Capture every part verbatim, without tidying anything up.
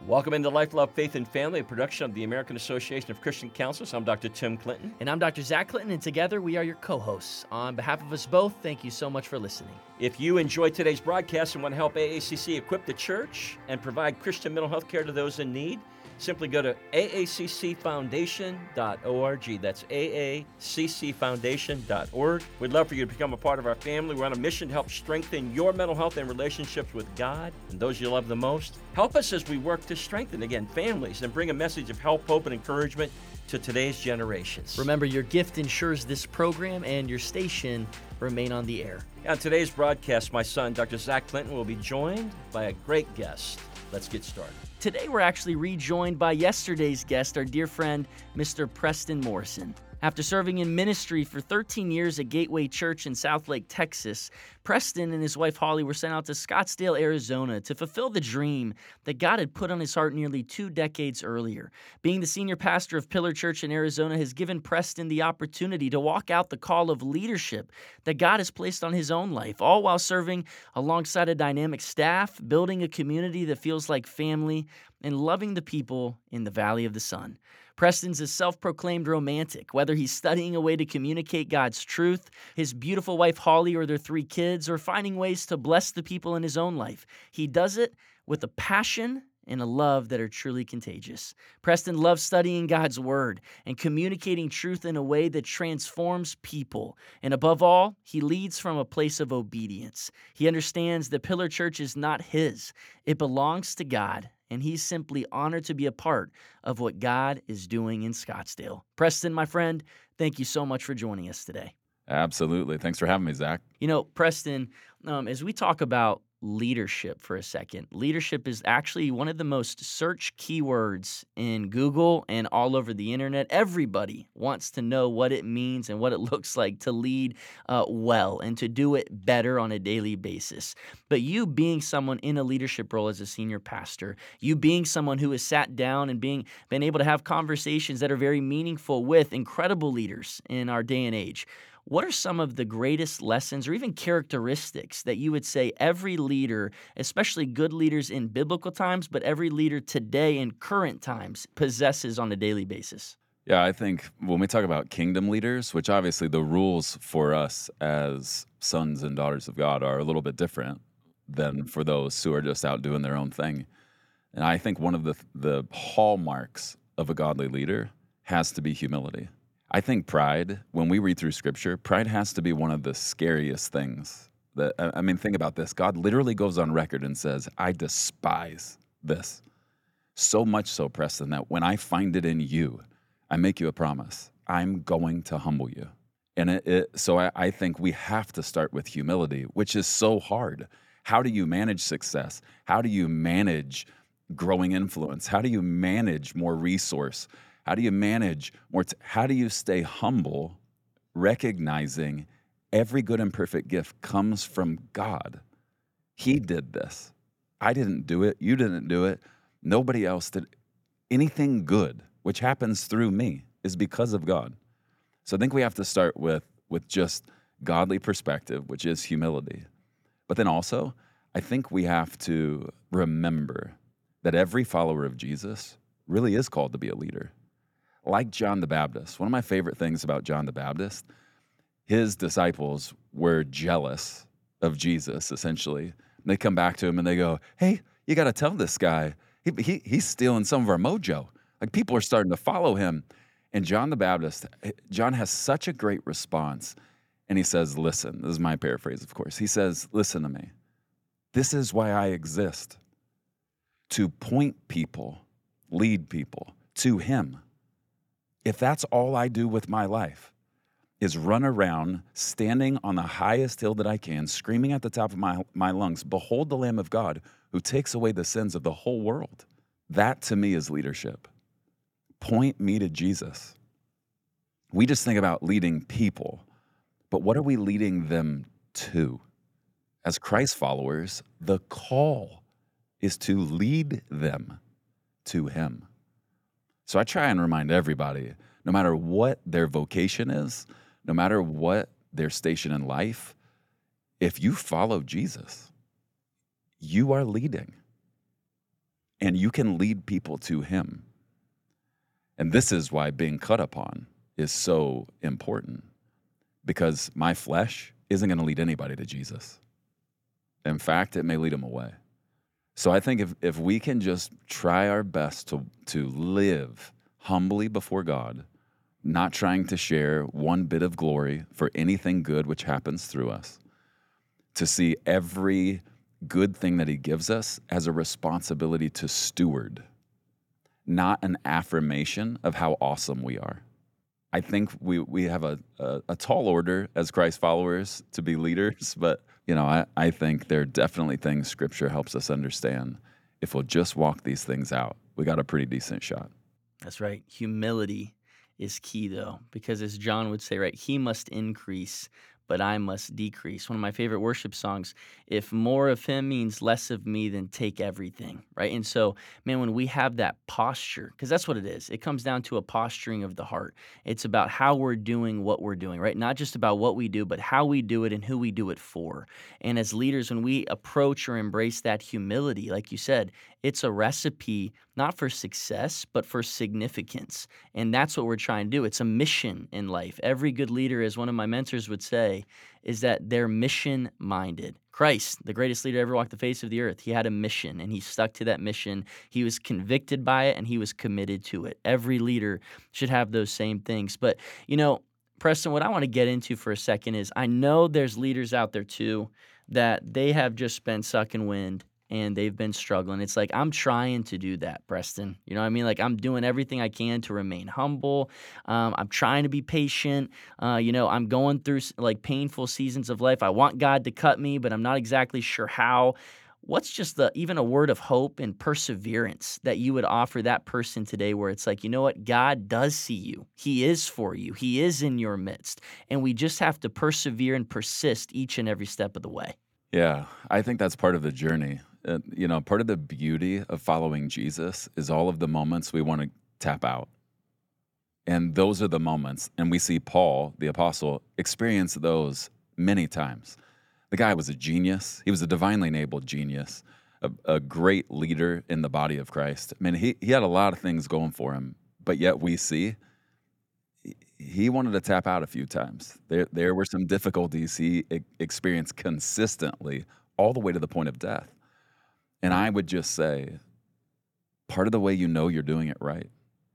Welcome into Life, Love, Faith, and Family, a production of the American Association of Christian Counselors. I'm Doctor Tim Clinton. And I'm Doctor Zach Clinton, and together we are your co-hosts. On behalf of us both, thank you so much for listening. If you enjoyed today's broadcast and want to help A A C C equip the church and provide Christian mental health care to those in need, simply go to A A C C foundation dot org. That's A A C C foundation dot org. We'd love for you to become a part of our family. We're on a mission to help strengthen your mental health and relationships with God and those you love the most. Help us as we work to strengthen, again, families and bring a message of help, hope, and encouragement to today's generations. Remember, your gift ensures this program and your station remain on the air. On today's broadcast, my son, Doctor Zach Clinton, will be joined by a great guest. Let's get started. Today, we're actually rejoined by yesterday's guest, our dear friend, Mister Preston Morrison. After serving in ministry for thirteen years at Gateway Church in Southlake, Texas, Preston and his wife Holly were sent out to Scottsdale, Arizona to fulfill the dream that God had put on his heart nearly two decades earlier. Being the senior pastor of Pillar Church in Arizona has given Preston the opportunity to walk out the call of leadership that God has placed on his own life, all while serving alongside a dynamic staff, building a community that feels like family, and loving the people in the Valley of the Sun. Preston's a self-proclaimed romantic, whether he's studying a way to communicate God's truth, his beautiful wife Holly or their three kids, or finding ways to bless the people in his own life. He does it with a passion and a love that are truly contagious. Preston loves studying God's word and communicating truth in a way that transforms people. And above all, he leads from a place of obedience. He understands that Pillar Church is not his. It belongs to God, and he's simply honored to be a part of what God is doing in Scottsdale. Preston, my friend, thank you so much for joining us today. Absolutely. Thanks for having me, Zach. You know, Preston, um, as we talk about leadership for a second, leadership is actually one of the most searched keywords in Google and all over the internet. Everybody wants to know what it means and what it looks like to lead uh, well and to do it better on a daily basis. But you being someone in a leadership role as a senior pastor, you being someone who has sat down and being been able to have conversations that are very meaningful with incredible leaders in our day and age, what are some of the greatest lessons or even characteristics that you would say every leader, especially good leaders in biblical times, but every leader today in current times, possesses on a daily basis? Yeah, I think when we talk about kingdom leaders, which obviously the rules for us as sons and daughters of God are a little bit different than for those who are just out doing their own thing. And I think one of the the hallmarks of a godly leader has to be humility. I think pride, when we read through Scripture, pride has to be one of the scariest things. That I mean, think about this. God literally goes on record and says, I despise this. So much so, Preston, that when I find it in you, I make you a promise. I'm going to humble you. And it, it, so I, I think we have to start with humility, which is so hard. How do you manage success? How do you manage growing influence? How do you manage more resource? How do you manage more? T- how do you stay humble, recognizing every good and perfect gift comes from God? He did this. I didn't do it. You didn't do it. Nobody else did. Anything good, which happens through me, is because of God. So I think we have to start with, with just godly perspective, which is humility. But then also, I think we have to remember that every follower of Jesus really is called to be a leader. Like John the Baptist, one of my favorite things about John the Baptist, his disciples were jealous of Jesus, essentially. They come back to him and they go, hey, you got to tell this guy, he, he, he's stealing some of our mojo. Like, people are starting to follow him. And John the Baptist, John has such a great response. And he says, listen, this is my paraphrase, of course. He says, listen to me. This is why I exist, to point people, lead people to him. If that's all I do with my life is run around standing on the highest hill that I can, screaming at the top of my, my lungs, behold the Lamb of God who takes away the sins of the whole world. That to me is leadership. Point me to Jesus. We just think about leading people, but what are we leading them to? As Christ followers, the call is to lead them to him. So I try and remind everybody, no matter what their vocation is, no matter what their station in life, if you follow Jesus, you are leading. and you can lead people to him. And this is why being cut upon is so important, because my flesh isn't going to lead anybody to Jesus. In fact, it may lead them away. So I think if, if we can just try our best to, to live humbly before God, not trying to share one bit of glory for anything good which happens through us, to see every good thing that he gives us as a responsibility to steward, not an affirmation of how awesome we are. I think we, we have a, a, a tall order as Christ followers to be leaders, but you know, I, I think there are definitely things Scripture helps us understand. If we'll just walk these things out, we got a pretty decent shot. That's right. Humility is key, though, because as John would say, right, he must increase, but I must decrease. One of my favorite worship songs, if more of him means less of me, then take everything, right? And so, man, when we have that posture, because that's what it is, it comes down to a posturing of the heart. It's about how we're doing what we're doing, right? Not just about what we do, but how we do it and who we do it for. And as leaders, when we approach or embrace that humility, like you said, it's a recipe not for success, but for significance. And that's what we're trying to do. It's a mission in life. Every good leader, as one of my mentors would say, is that they're mission-minded. Christ, the greatest leader ever walked the face of the earth, he had a mission, and he stuck to that mission. He was convicted by it, and he was committed to it. Every leader should have those same things. But, you know, Preston, what I want to get into for a second is I know there's leaders out there, too, that they have just been sucking wind, and they've been struggling. It's like, I'm trying to do that, Preston. You know what I mean? Like, I'm doing everything I can to remain humble. Um, I'm trying to be patient. Uh, you know, I'm going through, like, painful seasons of life. I want God to cut me, but I'm not exactly sure how. What's just the even a word of hope and perseverance that you would offer that person today where it's like, you know what? God does see you. He is for you. He is in your midst. And we just have to persevere and persist each and every step of the way. Yeah, I think that's part of the journey. Uh, you know, part of the beauty of following Jesus is all of the moments we want to tap out. And those are the moments. And we see Paul, the apostle, experience those many times. The guy was a genius. He was a divinely enabled genius, a, a great leader in the body of Christ. I mean, he, he had a lot of things going for him, but yet we see he wanted to tap out a few times. There, there were some difficulties he e- experienced consistently all the way to the point of death. And I would just say, part of the way you know you're doing it right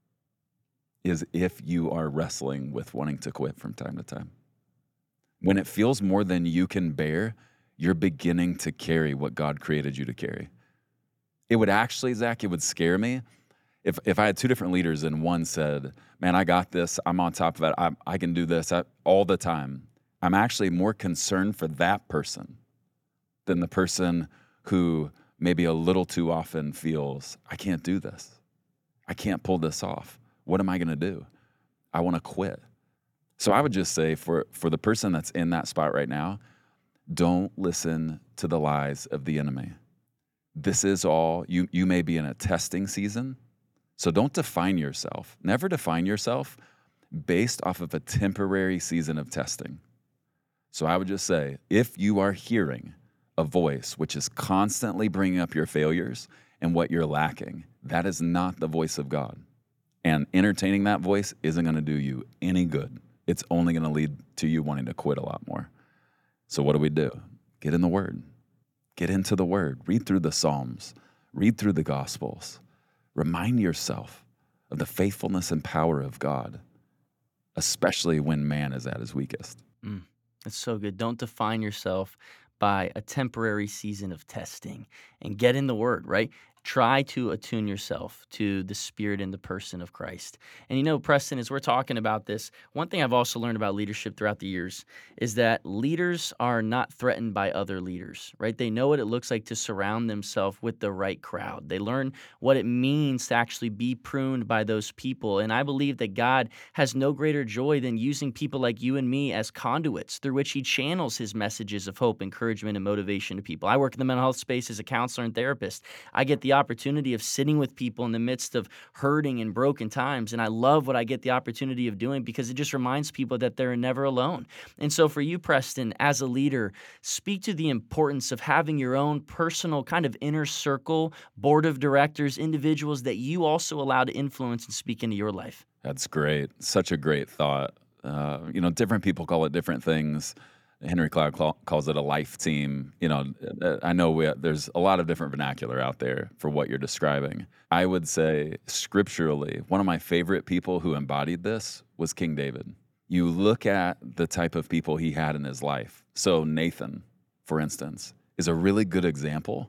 is if you are wrestling with wanting to quit from time to time. When it feels more than you can bear, you're beginning to carry what God created you to carry. It would actually, Zach, it would scare me if if I had two different leaders and one said, man, I got this, I'm on top of it, I, I can do this I, all the time. I'm actually more concerned for that person than the person who maybe a little too often feels, I can't do this. I can't pull this off. What am I going to do? I want to quit. So I would just say for, for the person that's in that spot right now, don't listen to the lies of the enemy. This is all, you, you may be in a testing season, so don't define yourself. Never define yourself based off of a temporary season of testing. So I would just say, if you are hearing a voice which is constantly bringing up your failures and what you're lacking, that is not the voice of God. And entertaining that voice isn't going to do you any good. It's only going to lead to you wanting to quit a lot more. So what do we do? Get in the Word. Get into the Word. Read through the Psalms. Read through the Gospels. Remind yourself of the faithfulness and power of God, especially when man is at his weakest. Mm, that's so good. Don't define yourself by a temporary season of testing, and get in the Word, right? Try to attune yourself to the spirit and the person of Christ. And you know, Preston, as we're talking about this, one thing I've also learned about leadership throughout the years is that leaders are not threatened by other leaders, right? They know what it looks like to surround themselves with the right crowd. They learn what it means to actually be pruned by those people. And I believe that God has no greater joy than using people like you and me as conduits through which he channels his messages of hope, encouragement, and motivation to people. I work in the mental health space as a counselor and therapist. I get the the opportunity of sitting with people in the midst of hurting and broken times. And I love what I get the opportunity of doing because it just reminds people that they're never alone. And so for you, Preston, as a leader, speak to the importance of having your own personal kind of inner circle, board of directors, individuals that you also allow to influence and speak into your life. That's great. Such a great thought. Uh, you know, different people call it different things. Henry Cloud call, calls it a life team. You know, uh, I know we, there's a lot of different vernacular out there for what you're describing. I would say scripturally, one of my favorite people who embodied this was King David. You look at the type of people he had in his life. So Nathan, for instance, is a really good example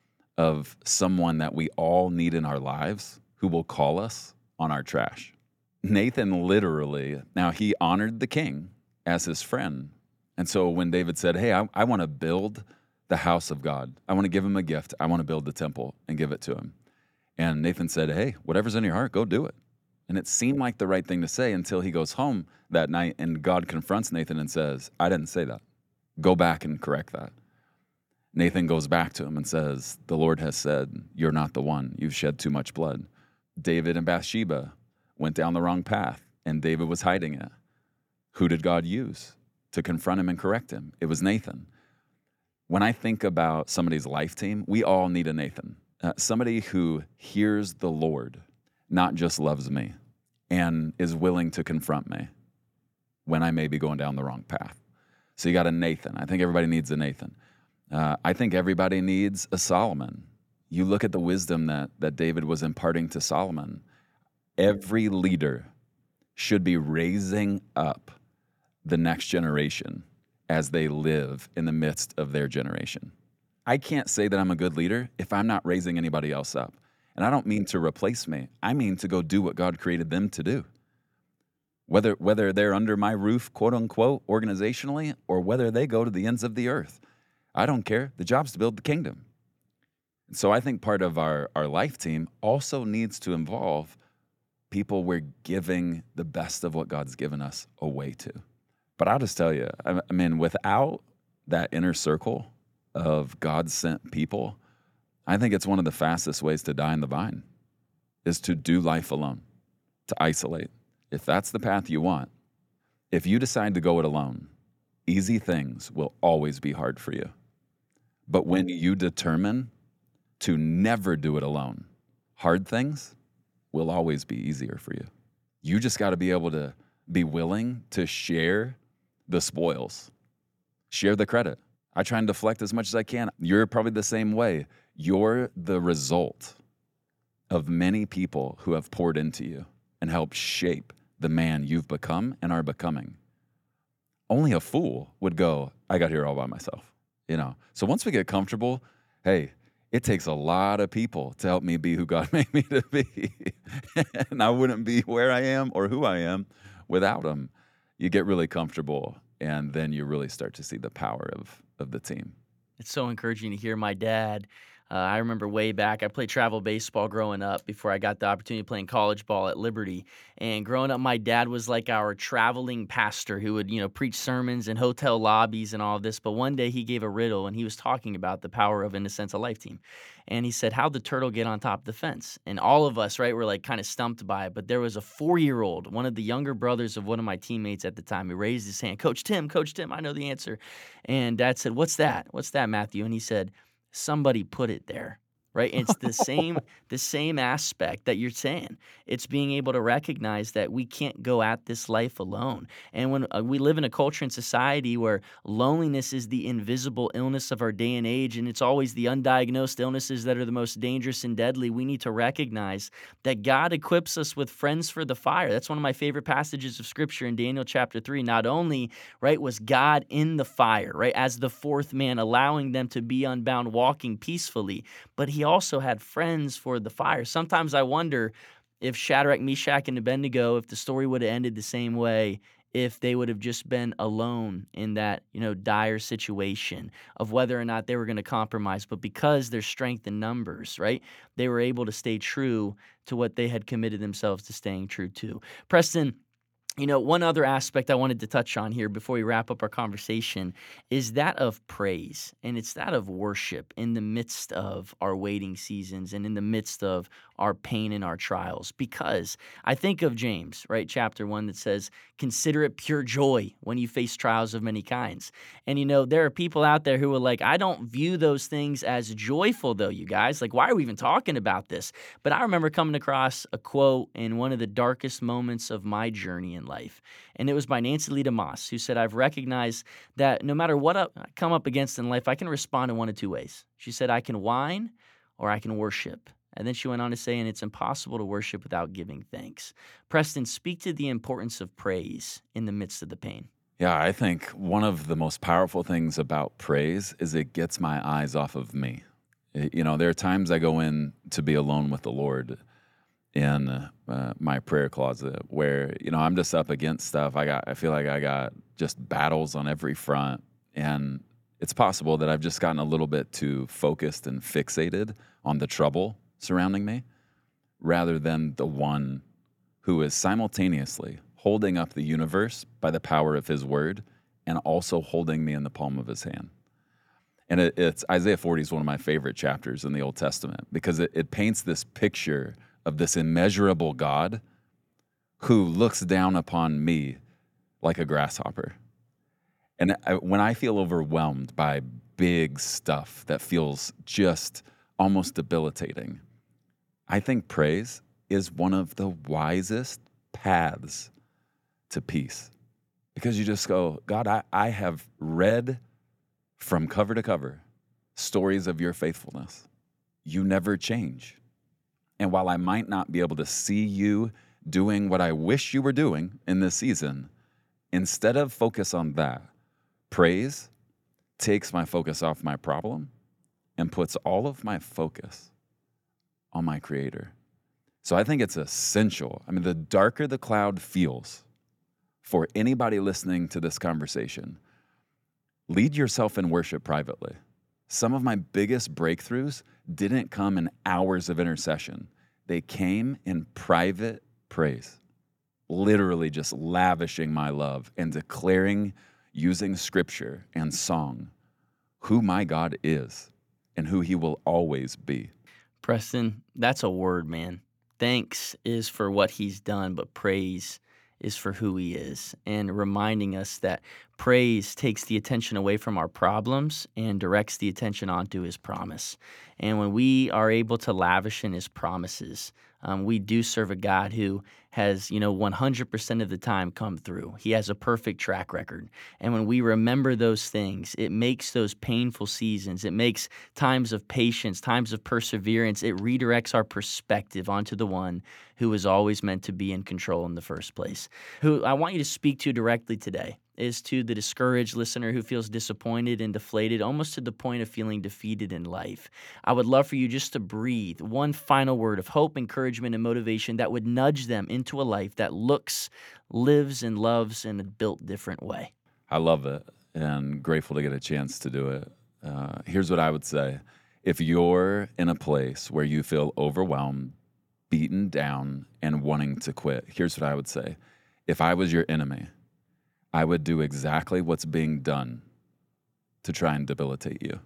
of someone that we all need in our lives who will call us on our trash. Nathan literally, now he honored the king as his friend. And so when David said, hey, I, I want to build the house of God. I want to give him a gift. I want to build the temple and give it to him. And Nathan said, hey, whatever's in your heart, go do it. And it seemed like the right thing to say until he goes home that night and God confronts Nathan and says, I didn't say that. Go back and correct that. Nathan goes back to him and says, the Lord has said, you're not the one. You've shed too much blood. David and Bathsheba went down the wrong path, and David was hiding it. Who did God use to confront him and correct him? It was Nathan. When I think about somebody's life team, we all need a Nathan. Uh, somebody who hears the Lord, not just loves me, and is willing to confront me when I may be going down the wrong path. So you got a Nathan. I think everybody needs a Nathan. Uh, I think everybody needs a Solomon. You look at the wisdom that, that David was imparting to Solomon. Every leader should be raising up the next generation as they live in the midst of their generation. I can't say that I'm a good leader if I'm not raising anybody else up. And I don't mean to replace me. I mean to go do what God created them to do. Whether, whether they're under my roof, quote unquote, organizationally, or whether they go to the ends of the earth. I don't care. The job's to build the kingdom. So I think part of our, our life team also needs to involve people we're giving the best of what God's given us away to. But I'll just tell you, I, I mean, without that inner circle of God-sent people, I think it's one of the fastest ways to die in the vine, is to do life alone, to isolate. If that's the path you want, if you decide to go it alone, easy things will always be hard for you. But when you determine to never do it alone, hard things will always be easier for you. You just got to be able to be willing to share the spoils, share the credit. I try and deflect as much as I can. You're probably the same way. You're the result of many people who have poured into you and helped shape the man you've become and are becoming. Only a fool would go, I got here all by myself, you know? So once we get comfortable, hey, it takes a lot of people to help me be who God made me to be. And I wouldn't be where I am or who I am without them. You get really comfortable, and then you really start to see the power of, of the team. It's so encouraging to hear my dad. Uh, I remember way back, I played travel baseball growing up before I got the opportunity of playing college ball at Liberty. And growing up, my dad was like our traveling pastor who would, you know, preach sermons in hotel lobbies and all of this. But one day he gave a riddle, and he was talking about the power of, in a sense, a life team. And he said, how'd the turtle get on top of the fence? And all of us, right, were like kind of stumped by it. But there was a four-year-old, one of the younger brothers of one of my teammates at the time, who raised his hand. Coach Tim, Coach Tim, I know the answer. And Dad said, what's that? What's that, Matthew? And he said, somebody put it there, right? It's the same the same aspect that you're saying. It's being able to recognize that we can't go at this life alone. And when uh, we live in a culture and society where loneliness is the invisible illness of our day and age, and it's always the undiagnosed illnesses that are the most dangerous and deadly, we need to recognize that God equips us with friends for the fire. That's one of my favorite passages of Scripture in Daniel chapter three. Not only, right, was God in the fire, right, as the fourth man, allowing them to be unbound, walking peacefully, but he also had friends for the fire. Sometimes I wonder if Shadrach, Meshach, and Abednego, if the story would have ended the same way, if they would have just been alone in that, you know, dire situation of whether or not they were going to compromise. But because there's strength in numbers, right, they were able to stay true to what they had committed themselves to staying true to. Preston, You know, one other aspect I wanted to touch on here before we wrap up our conversation is that of praise, and it's that of worship in the midst of our waiting seasons and in the midst of our pain and our trials. Because I think of James, right, chapter one, that says, consider it pure joy when you face trials of many kinds. And, you know, there are people out there who are like, I don't view those things as joyful, though, you guys. Like, why are we even talking about this? But I remember coming across a quote in one of the darkest moments of my journey in life. And it was by Nancy Lee DeMoss, who said, I've recognized that no matter what I come up against in life, I can respond in one of two ways. She said, I can whine or I can worship. And then she went on to say, and it's impossible to worship without giving thanks. Preston, speak to the importance of praise in the midst of the pain. Yeah, I think one of the most powerful things about praise is it gets my eyes off of me. It- you know, there are times I go in to be alone with the Lord in uh, my prayer closet where, you know, I'm just up against stuff. I got, I feel like I got just battles on every front. And it's possible that I've just gotten a little bit too focused and fixated on the trouble surrounding me rather than the one who is simultaneously holding up the universe by the power of his word and also holding me in the palm of his hand. And it, it's Isaiah forty is one of my favorite chapters in the Old Testament because it, it paints this picture of this immeasurable God who looks down upon me like a grasshopper. And I, when I feel overwhelmed by big stuff that feels just almost debilitating, I think praise is one of the wisest paths to peace. Because you just go, God, I, I have read from cover to cover stories of your faithfulness. You never change. And while I might not be able to see you doing what I wish you were doing in this season, instead of focus on that, praise takes my focus off my problem and puts all of my focus on my Creator. So I think it's essential. I mean, the darker the cloud feels for anybody listening to this conversation, lead yourself in worship privately. Some of my biggest breakthroughs didn't come in hours of intercession. They came in private praise, literally just lavishing my love and declaring, using scripture and song, who my God is and who he will always be. Preston, that's a word, man. Thanks is for what he's done, but praise is for who he is, and reminding us that praise takes the attention away from our problems and directs the attention onto his promise. And when we are able to lavish in his promises, um, we do serve a God who has, you know, one hundred percent of the time come through. He has a perfect track record. And when we remember those things, it makes those painful seasons, it makes times of patience, times of perseverance, it redirects our perspective onto the one who was always meant to be in control in the first place. Who I want you to speak to directly today is to the discouraged listener who feels disappointed and deflated, almost to the point of feeling defeated in life. I would love for you just to breathe one final word of hope, encouragement, and motivation that would nudge them into a life that looks, lives, and loves in a built different way. I love it and grateful to get a chance to do it. Uh, here's what I would say. If you're in a place where you feel overwhelmed, beaten down, and wanting to quit, here's what I would say. If I was your enemy, I would do exactly what's being done to try and debilitate you.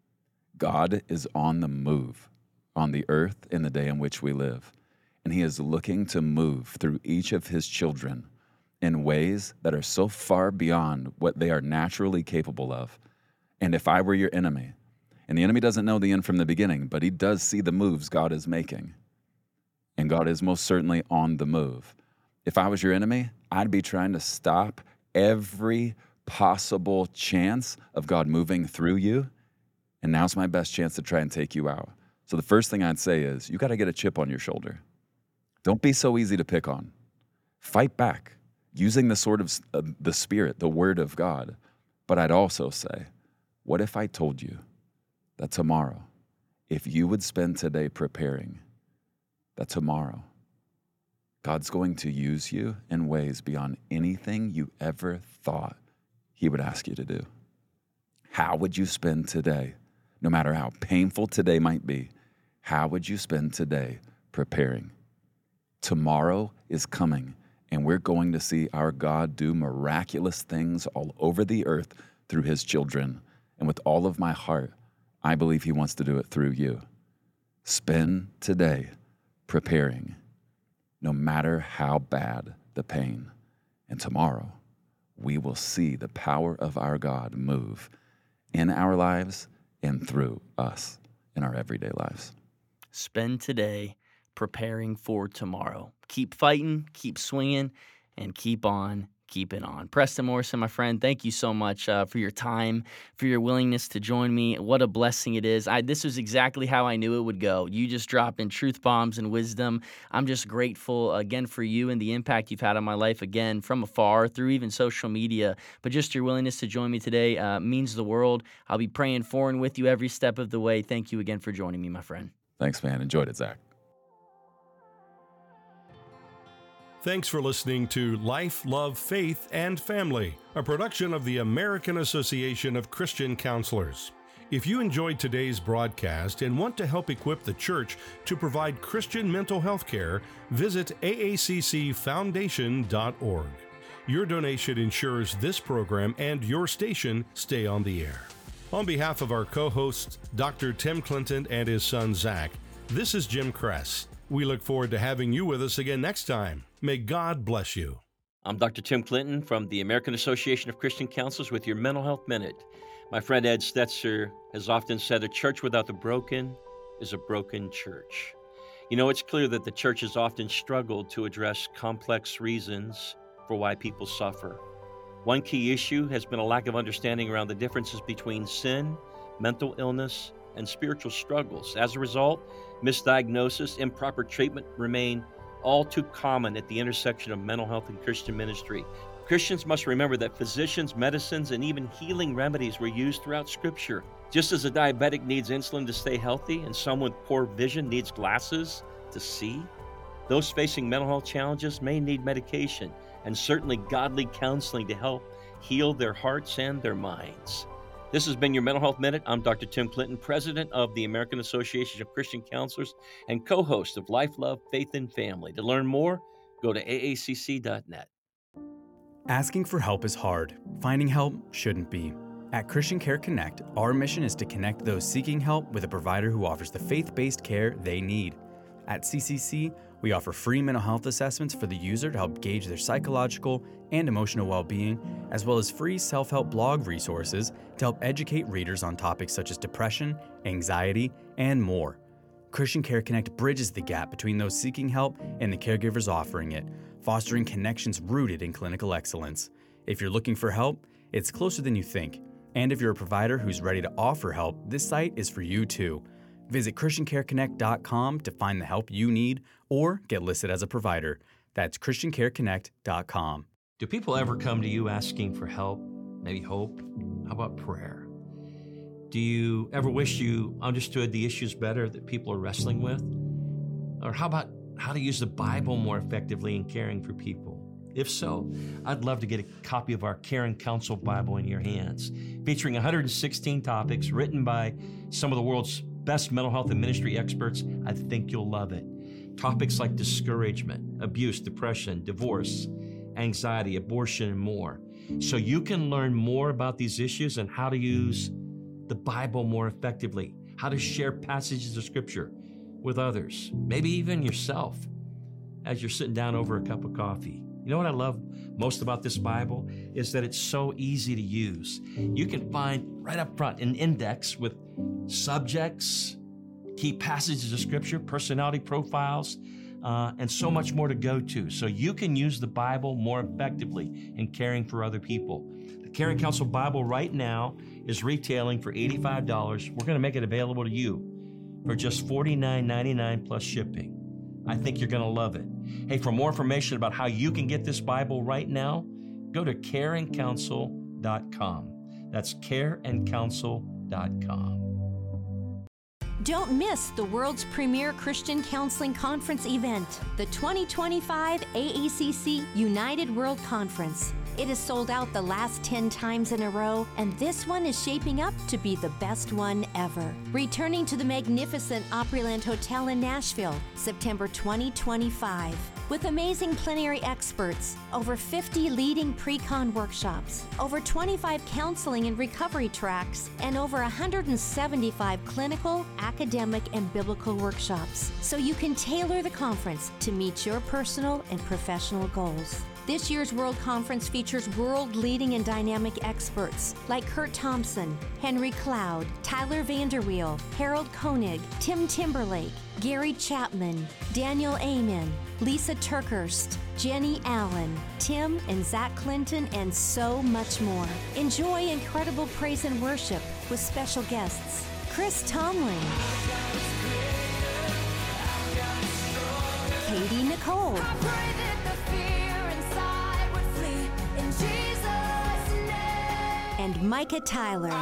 God is on the move on the earth in the day in which we live, and he is looking to move through each of his children in ways that are so far beyond what they are naturally capable of. And if I were your enemy, and the enemy doesn't know the end from the beginning, but he does see the moves God is making, and God is most certainly on the move. If I was your enemy, I'd be trying to stop every possible chance of God moving through you, and now's my best chance to try and take you out. So the first thing I'd say is, you got to get a chip on your shoulder. Don't be so easy to pick on. Fight back, using the sword of uh, the Spirit, the Word of God. But I'd also say, what if I told you that tomorrow, if you would spend today preparing, that tomorrow, God's going to use you in ways beyond anything you ever thought he would ask you to do. How would you spend today, no matter how painful today might be, how would you spend today preparing? Tomorrow is coming, And we're going to see our God do miraculous things all over the earth through his children. And with all of my heart, I believe he wants to do it through you. Spend today preparing, no matter how bad the pain. And tomorrow, we will see the power of our God move in our lives and through us in our everyday lives. Spend today preparing for tomorrow. Keep fighting, keep swinging, and keep on keeping on. Preston Morrison, my friend, thank you so much uh, for your time, for your willingness to join me. What a blessing it is. I, this was exactly how I knew it would go. You just dropped in truth bombs and wisdom. I'm just grateful, again, for you and the impact you've had on my life, again, from afar, through even social media. But just your willingness to join me today uh, means the world. I'll be praying for and with you every step of the way. Thank you again for joining me, my friend. Thanks, man. Enjoyed it, Zach. Thanks for listening to Life, Love, Faith, and Family, a production of the American Association of Christian Counselors. If you enjoyed today's broadcast and want to help equip the church to provide Christian mental health care, visit A A C C foundation dot org. Your donation ensures this program and your station stay on the air. On behalf of our co-hosts, Doctor Tim Clinton and his son Zach, this is Jim Kress. We look forward to having you with us again next time. May God bless you. I'm Doctor Tim Clinton from the American Association of Christian Counselors with your Mental Health Minute. My friend Ed Stetzer has often said, a church without the broken is a broken church. You know, it's clear that the church has often struggled to address complex reasons for why people suffer. One key issue has been a lack of understanding around the differences between sin, mental illness, and spiritual struggles. As a result, misdiagnosis, improper treatment remain all too common at the intersection of mental health and Christian ministry. Christians must remember that physicians, medicines, and even healing remedies were used throughout Scripture. Just as a diabetic needs insulin to stay healthy and someone with poor vision needs glasses to see, those facing mental health challenges may need medication and certainly godly counseling to help heal their hearts and their minds. This has been your Mental Health Minute. I'm Doctor Tim Clinton, president of the American Association of Christian Counselors and co-host of Life, Love, Faith, and Family. To learn more, go to A A C C dot net. Asking for help is hard. Finding help shouldn't be. At Christian Care Connect, our mission is to connect those seeking help with a provider who offers the faith-based care they need. At C C C, we offer free mental health assessments for the user to help gauge their psychological and emotional well-being, as well as free self-help blog resources to help educate readers on topics such as depression, anxiety, and more. Christian Care Connect bridges the gap between those seeking help and the caregivers offering it, fostering connections rooted in clinical excellence. If you're looking for help, it's closer than you think. And if you're a provider who's ready to offer help, this site is for you too. Visit Christian Care Connect dot com to find the help you need or get listed as a provider. That's Christian Care Connect dot com. Do people ever come to you asking for help, maybe hope? How about prayer? Do you ever wish you understood the issues better that people are wrestling with? Or how about how to use the Bible more effectively in caring for people? If so, I'd love to get a copy of our Care and Counsel Bible in your hands, featuring one hundred sixteen topics written by some of the world's best mental health and ministry experts. I think you'll love it. Topics like discouragement, abuse, depression, divorce, anxiety, abortion, and more. So you can learn more about these issues and how to use the Bible more effectively, how to share passages of Scripture with others, maybe even yourself, as you're sitting down over a cup of coffee. You know what I love most about this Bible is that it's so easy to use. You can find right up front an index with subjects, key passages of Scripture, personality profiles, uh, and so much more to go to. So you can use the Bible more effectively in caring for other people. The Care and Counsel Bible right now is retailing for eighty-five dollars. We're going to make it available to you for just forty-nine ninety-nine plus shipping. I think you're going to love it. Hey, for more information about how you can get this Bible right now, go to care and counsel dot com. That's care and counsel dot com. Don't miss the world's premier Christian counseling conference event, the twenty twenty-five A A C C United World Conference. It has sold out the last ten times in a row, and this one is shaping up to be the best one ever. Returning to the magnificent Opryland Hotel in Nashville, September twenty twenty-five. With amazing plenary experts, over fifty leading pre-con workshops, over twenty-five counseling and recovery tracks, and over one hundred seventy-five clinical, academic, and biblical workshops, so you can tailor the conference to meet your personal and professional goals. This year's World Conference features world-leading and dynamic experts like Kurt Thompson, Henry Cloud, Tyler Vanderweel, Harold Koenig, Tim Timberlake, Gary Chapman, Daniel Amen, Lisa Turkhurst, Jenny Allen, Tim and Zach Clinton, and so much more. Enjoy incredible praise and worship with special guests Chris Tomlin, Katie Nicole, and Micah Tyler.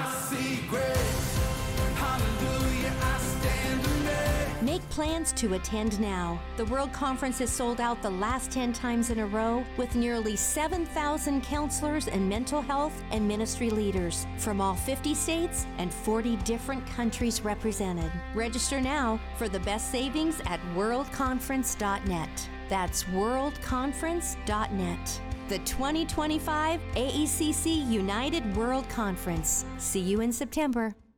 Make plans to attend now. The World Conference has sold out the last ten times in a row, with nearly seven thousand counselors and mental health and ministry leaders from all fifty states and forty different countries represented. Register now for the best savings at world conference dot net. That's world conference dot net. The twenty twenty-five A E C C United World Conference. See you in September.